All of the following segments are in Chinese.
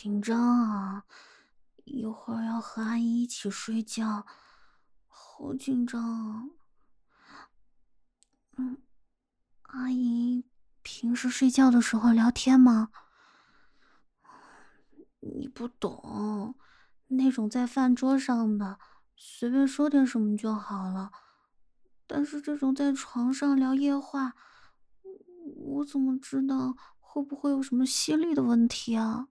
紧张啊！一会儿要和阿姨一起睡觉，好紧张啊！嗯，阿姨平时睡觉的时候聊天吗？你不懂，那种在饭桌上的，随便说点什么就好了。但是这种在床上聊夜话，我怎么知道会不会有什么犀利的问题啊？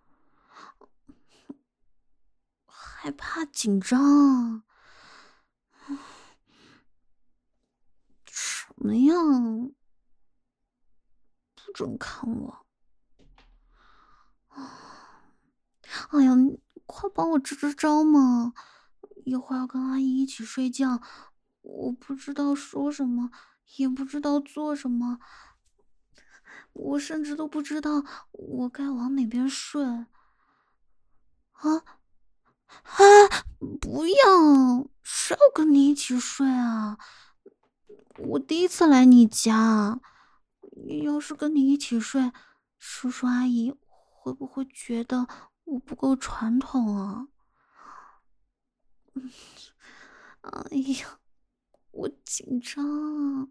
害怕紧张。什么呀？不准看我！哎呀，你快帮我支支招嘛！一会儿要跟阿姨一起睡觉，我不知道说什么，也不知道做什么，我甚至都不知道我该往哪边睡。啊啊！不要！谁要跟你一起睡啊？我第一次来你家，要是跟你一起睡，叔叔阿姨会不会觉得我不够传统啊？哎呀，我紧张啊！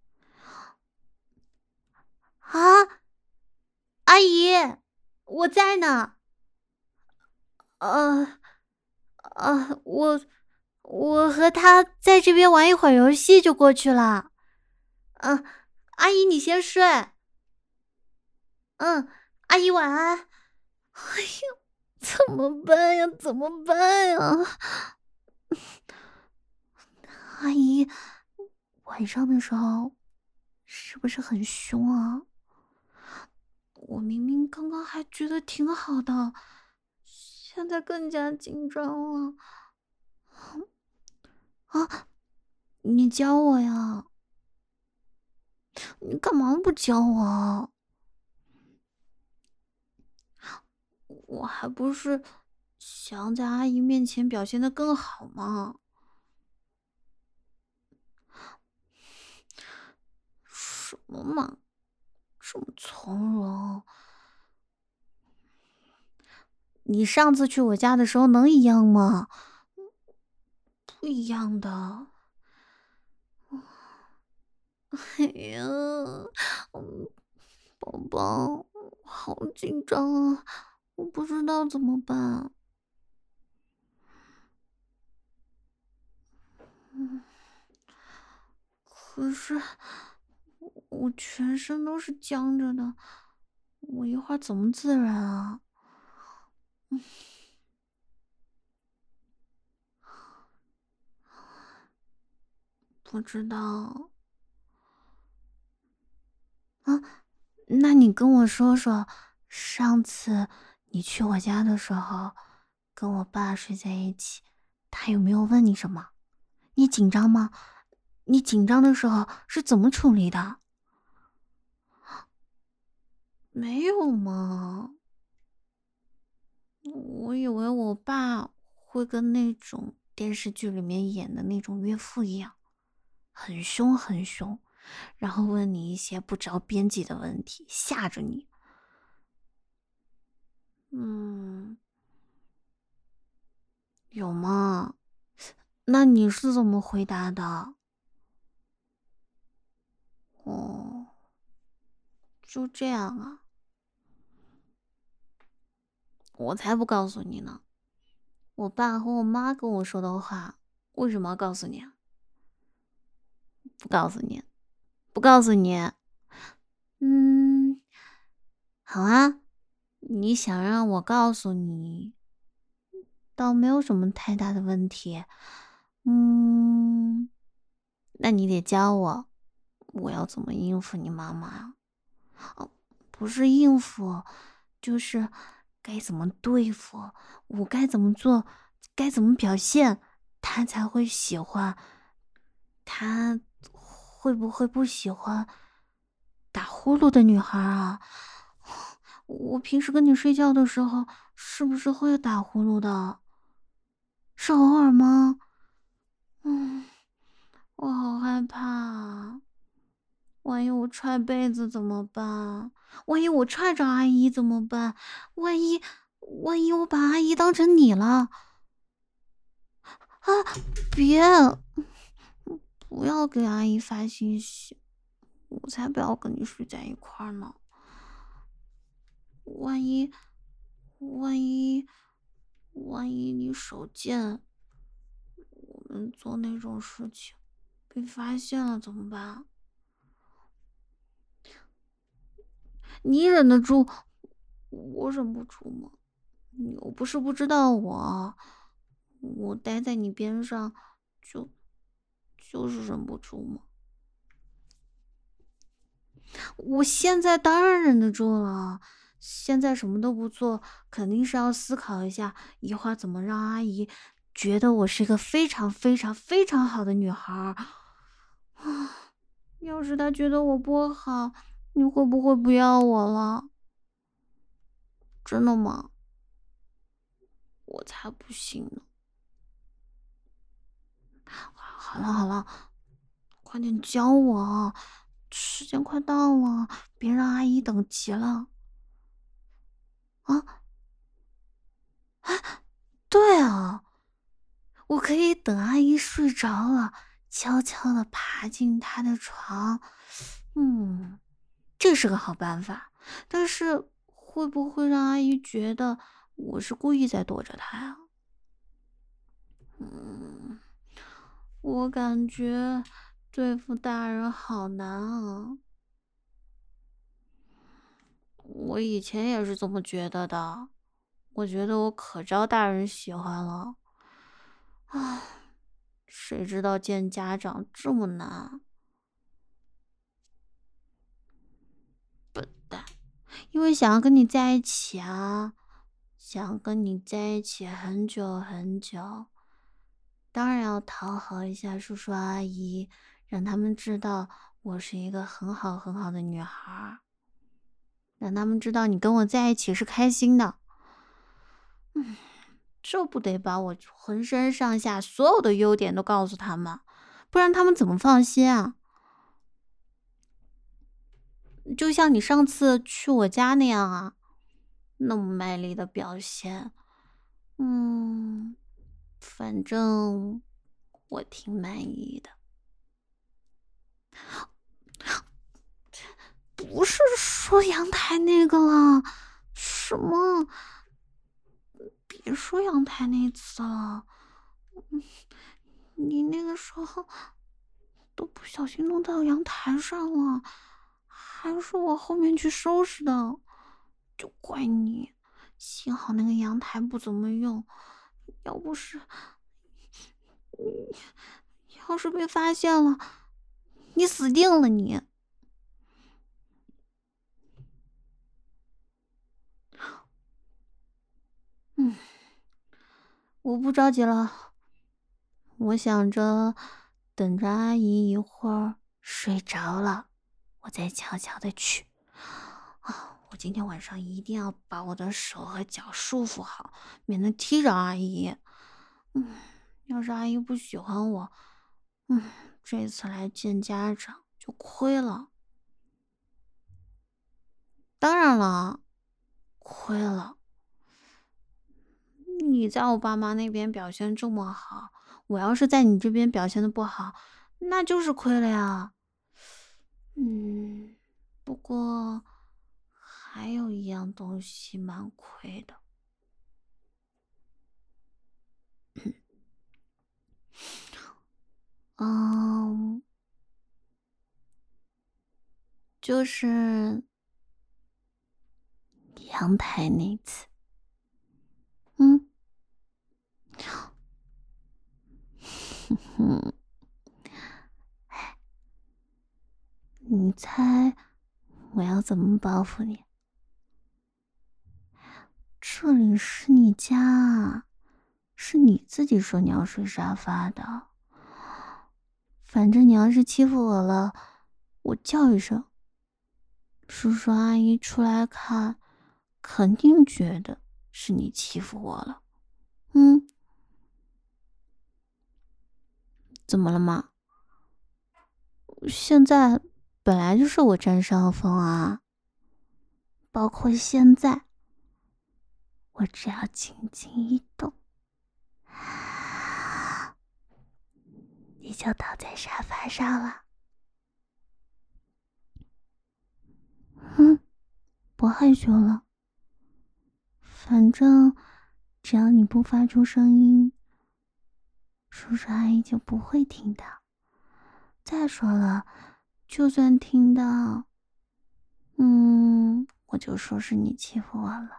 啊，阿姨，我在呢。呃我和他在这边玩一会儿游戏就过去了。嗯，阿姨你先睡。嗯，阿姨晚安。哎呀，怎么办呀？怎么办呀？阿姨，晚上的时候是不是很凶啊？我明明刚刚还觉得挺好的，现在更加紧张了。啊，你教我呀？你干嘛不教我啊？我还不是想在阿姨面前表现的更好吗？什么嘛，这么从容？你上次去我家的时候能一样吗？不一样的。哎呀，嗯，宝宝，好紧张啊，我不知道怎么办。嗯，可是我全身都是僵着的，我一会儿怎么自然啊？不知道啊。那你跟我说说，上次你去我家的时候，跟我爸睡在一起，他有没有问你什么？你紧张吗？你紧张的时候是怎么处理的？没有吗？我以为我爸会跟那种电视剧里面演的那种岳父一样，很凶很凶，然后问你一些不着边际的问题，吓着你。嗯，有吗？那你是怎么回答的？哦，就这样啊，我才不告诉你呢。我爸和我妈跟我说的话，为什么要告诉你啊？不告诉你，不告诉你。嗯，好啊，你想让我告诉你，倒没有什么太大的问题。嗯，那你得教我，我要怎么应付你妈妈呀？哦，不是应付，就是该怎么对付，我该怎么做，该怎么表现，他才会喜欢。他会不会不喜欢打呼噜的女孩啊？我平时跟你睡觉的时候，是不是会打呼噜的？是偶尔吗？嗯，我好害怕啊！万一我踹被子怎么办？万一我踹着阿姨怎么办？万一万一我把阿姨当成你了啊！别，不要给阿姨发信息，我才不要跟你睡在一块儿呢。万一，万一，万一你手贱，我们做那种事情被发现了怎么办？你忍得住，我忍不住吗？你又不是不知道我待在你边上，就是忍不住嘛。我现在当然忍得住了，现在什么都不做，肯定是要思考一下一会儿怎么让阿姨觉得我是一个非常非常非常好的女孩儿。啊，要是她觉得我不好，你会不会不要我了？真的吗？我才不信呢。好了好了，快点教我，时间快到了，别让阿姨等急了。啊，对啊，我可以等阿姨睡着了，悄悄的爬进她的床。这是个好办法，但是会不会让阿姨觉得我是故意在躲着她呀？嗯，我感觉对付大人好难啊。我以前也是这么觉得的，我觉得我可招大人喜欢了。唉，谁知道见家长这么难？因为想要跟你在一起啊，想跟你在一起很久很久，当然要讨好一下叔叔阿姨，让他们知道我是一个很好很好的女孩儿，让他们知道你跟我在一起是开心的。这不得把我浑身上下所有的优点都告诉他们，不然他们怎么放心啊？就像你上次去我家那样啊，那么卖力的表现，嗯，反正我挺满意的。不是说阳台那个了，什么？别说阳台那次了，你那个时候都不小心弄到阳台上了，还是我后面去收拾的，就怪你。幸好那个阳台不怎么用，要不是，要是被发现了，你死定了你。嗯，我不着急了，我想着等着阿姨一会儿睡着了，我再悄悄的去。啊，我今天晚上一定要把我的手和脚束缚好，免得踢着阿姨。嗯，要是阿姨不喜欢我，嗯，这次来见家长就亏了。当然了，亏了。你在我爸妈那边表现这么好，我要是在你这边表现的不好，那就是亏了呀。嗯，不过还有一样东西蛮亏的。嗯，就是阳台那次。嗯嗯，你猜我要怎么报复你？这里是你家啊，是你自己说你要睡沙发的。反正你要是欺负我了，我叫一声，叔叔阿姨出来看，肯定觉得是你欺负我了。嗯，怎么了嘛？现在本来就是我占上风啊，包括现在， 我只要轻轻一动，你就倒在沙发上了。不害羞了，反正只要你不发出声音，叔叔阿姨就不会听到。再说了，就算听到，我就说是你欺负我了。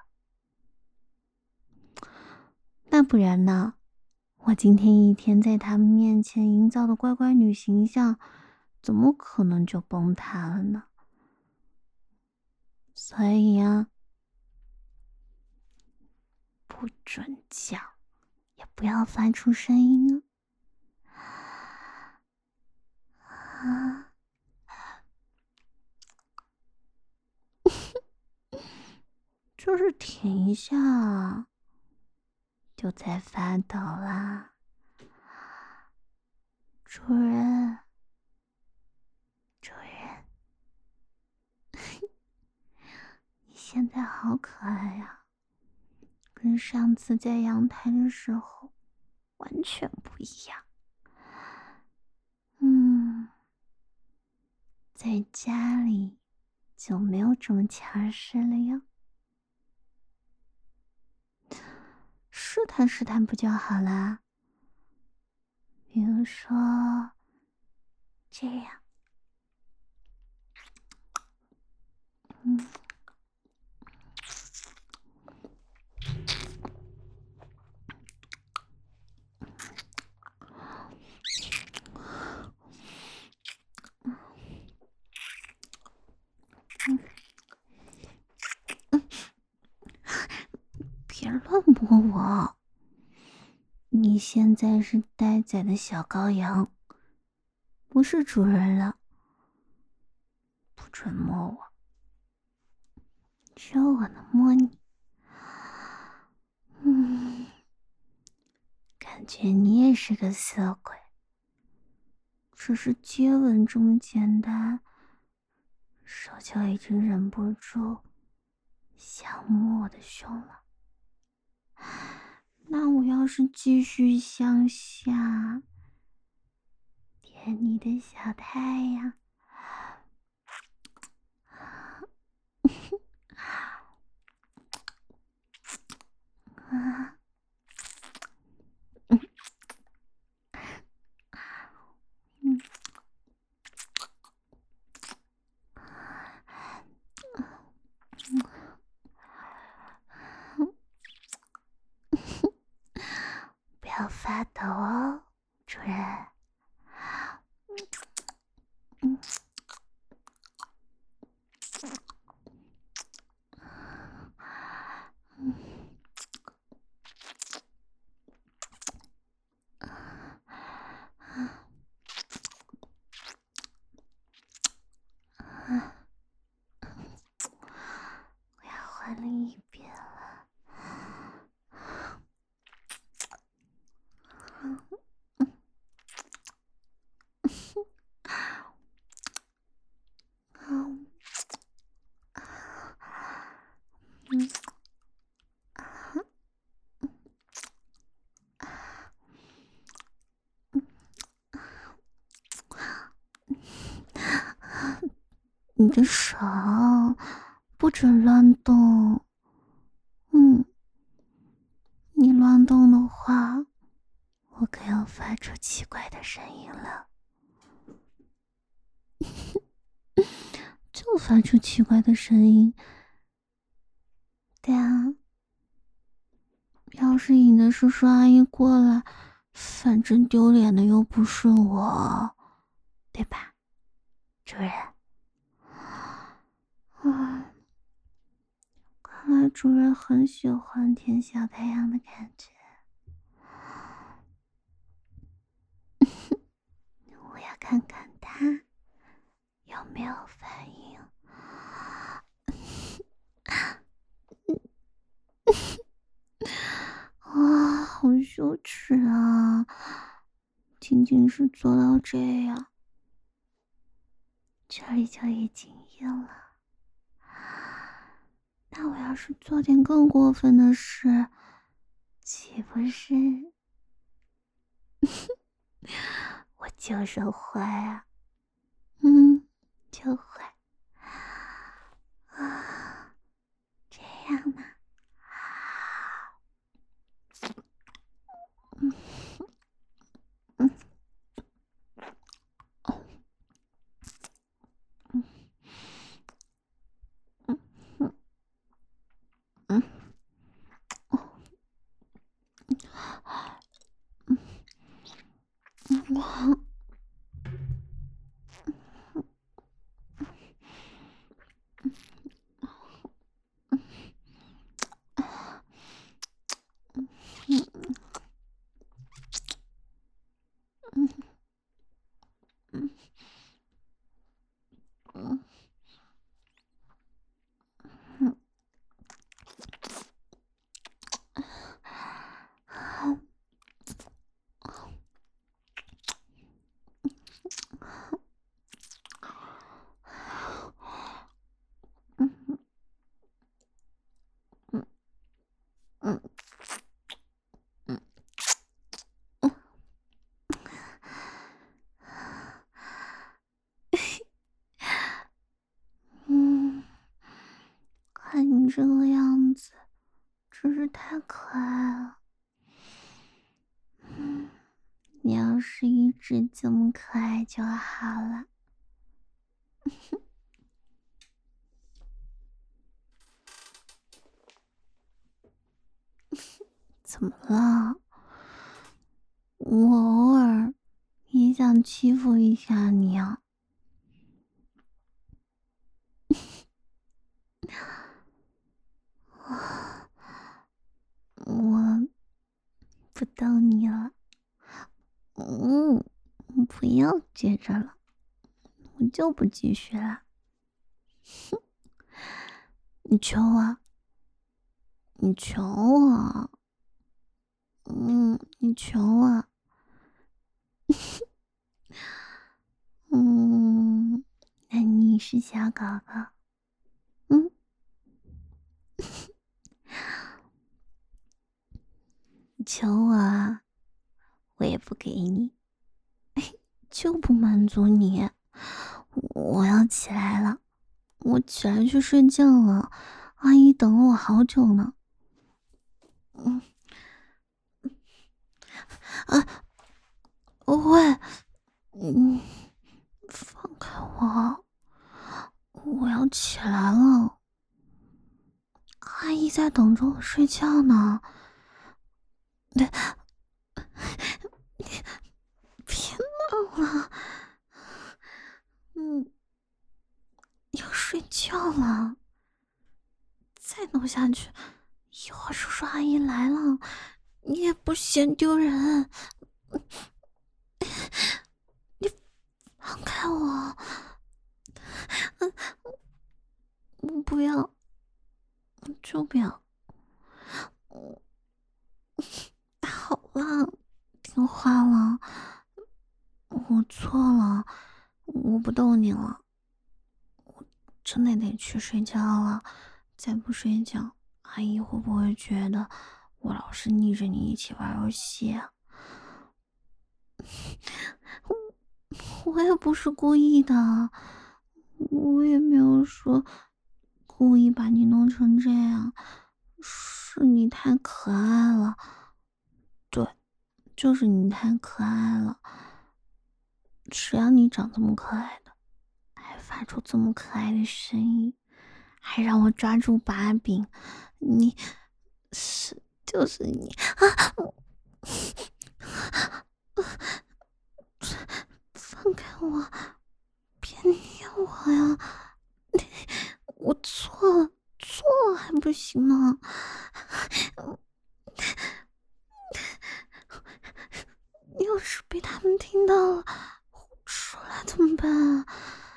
那不然呢？我今天一天在他们面前营造的乖乖女形象，怎么可能就崩塌了呢？所以啊，不准叫，也不要发出声音啊！就是停一下啊，就在发抖啦。主人，主人，你现在好可爱呀，跟上次在阳台的时候完全不一样。在家里就没有这么强势了哟。试探试探不就好啦？比如说这样，别乱摸我！你现在是待宰的小羔羊，不是主人了，不准摸我，只有我能摸你。感觉你也是个色鬼，只是接吻这么简单，手就已经忍不住想摸我的胸了。那我要是继续向下舔你的小太阳，啊，不要发抖哦，主人。我要换另一边了。你的手不准乱动，你乱动的话，我可要发出奇怪的声音了。就发出奇怪的声音。对啊，要是引得叔叔阿姨过来，反正丢脸的又不是我，对吧，主人？看来主人很喜欢舔小太阳的感觉。我要看看他有没有反应。哇，好羞耻啊！仅仅是做到这样，这里就已经硬了。 那我要是做点更过分的事，岂不是我就是坏啊？就坏啊，这样嘛。看你这个样子，真是太可爱了。你要是一直这么可爱就好了。怎么了？我偶尔也想欺负一下你啊。我不逗你了。不要接着了，我就不继续了。你求我，你求我，你求我。那你是小狗狗，你求我，我也不给你，就不满足你。我要起来了，我起来去睡觉了。阿姨等了我好久呢。喂，放开我，我要起来了。阿姨在等着我睡觉呢。别闹了，要睡觉了。再闹下去，一会儿叔叔阿姨来了，你也不嫌丢人。你放开我！我不要，我就不要。好了，听话了，我错了，我不逗你了。我真的得去睡觉了，再不睡觉，阿姨会不会觉得我老是腻着你一起玩游戏啊？我也不是故意的，我也没有说故意把你弄成这样，是你太可爱了。对，就是你太可爱了。谁让你长这么可爱的，还发出这么可爱的声音，还让我抓住把柄，就是你啊！放开我，别捏我呀！我错了，错了还不行吗？要是被他们听到了，出来怎么办啊？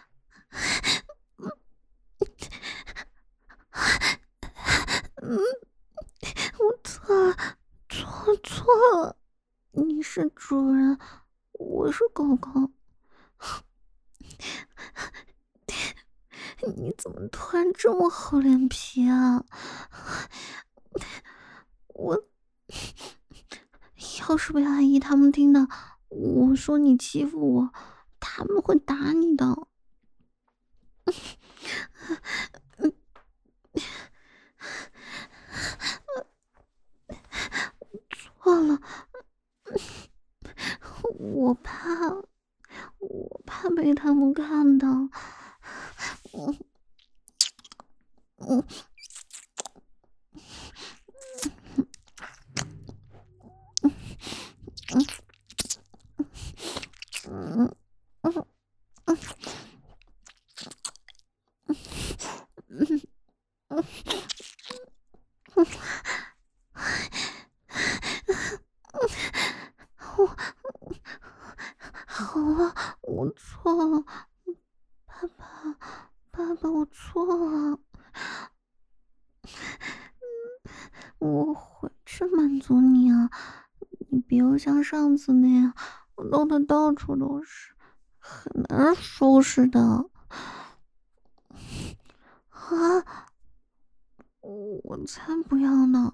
我错了，错了，你是主人，我是狗狗。 你怎么突然这么厚脸皮啊？我要是被阿姨他们听到我说你欺负我，他们会打你的。错了，我怕被他们看到。嗯嗯嗯嗯我好了，我错了，爸爸，爸爸，我错了，我会去满足你啊，你别又像上次那样弄得到处都是，很难收拾的。啊，我才不要呢！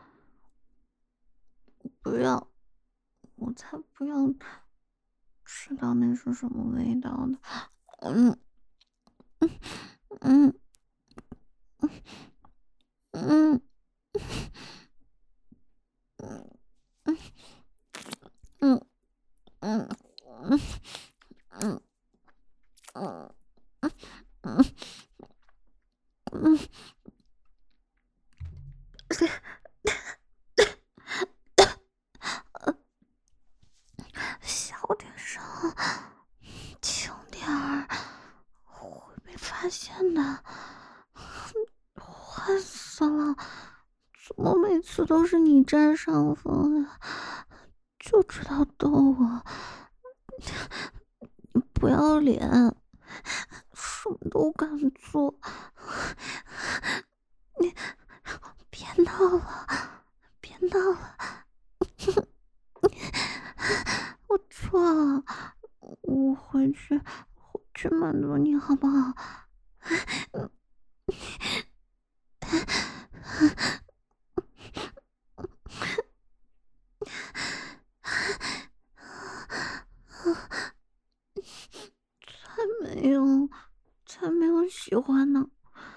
不要，我才不要知道那是什么味道的。嗯嗯嗯嗯嗯嗯嗯嗯嗯嗯，小点声，轻点儿，会被发现的。坏死了！怎么每次都是你占上风呀？就知道逗我，你不要脸，什么都敢做。你别闹了，别闹了，我错了，我回去满足你好不好？没有，才没有喜欢呢。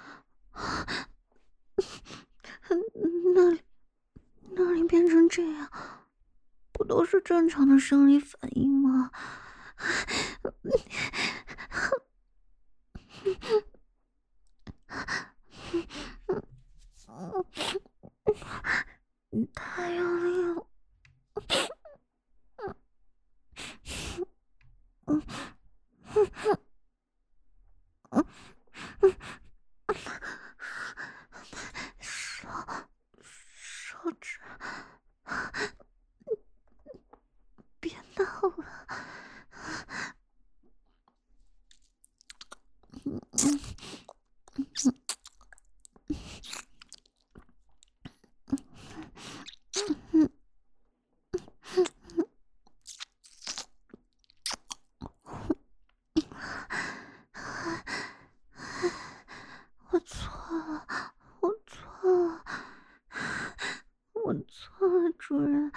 那里那里变成这样，不都是正常的生理反应吗？你太用力了。嗯嗯嗯，手手指，别闹了。我错了，我错了，我错了，主人。